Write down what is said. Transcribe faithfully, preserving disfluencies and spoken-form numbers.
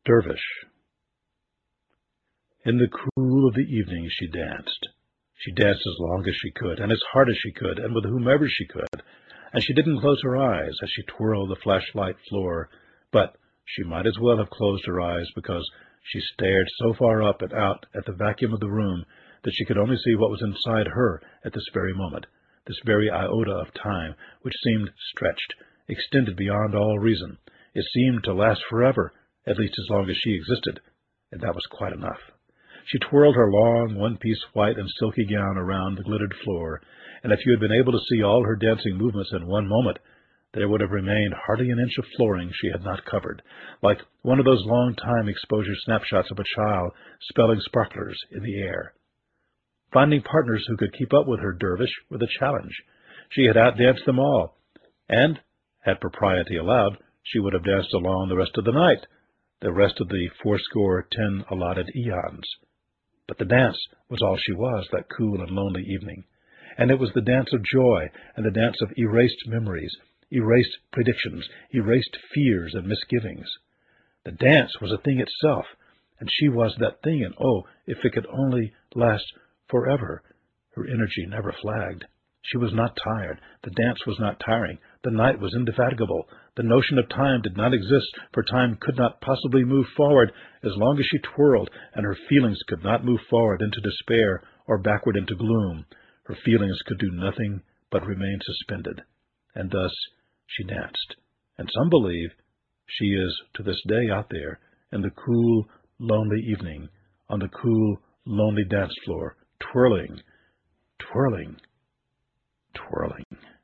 Dervish. In the cool of the evening she danced. She danced as long as she could, and as hard as she could, and with whomever she could, and she didn't close her eyes as she twirled the flashlight floor, but she might as well have closed her eyes, because she stared so far up and out at the vacuum of the room that she could only see what was inside her at this very moment, this very iota of time, which seemed stretched, extended beyond all reason. It seemed to last forever, at least as long as she existed, and that was quite enough. She twirled her long, one-piece white and silky gown around the glittered floor, and if you had been able to see all her dancing movements in one moment, there would have remained hardly an inch of flooring she had not covered, like one of those long-time exposure snapshots of a child spelling sparklers in the air. Finding partners who could keep up with her dervish was a challenge. She had outdanced them all, and, had propriety allowed, she would have danced along the rest of the night, the rest of the fourscore ten allotted eons. But the dance was all she was that cool and lonely evening, and it was the dance of joy and the dance of erased memories, erased predictions, erased fears and misgivings. The dance was a thing itself, and she was that thing, and oh, if it could only last forever. Her energy never flagged. She was not tired. The dance was not tiring. The night was indefatigable. The notion of time did not exist, for time could not possibly move forward as long as she twirled, and her feelings could not move forward into despair or backward into gloom. Her feelings could do nothing but remain suspended. And thus she danced. And some believe she is to this day out there in the cool, lonely evening, on the cool, lonely dance floor, twirling, twirling, twirling.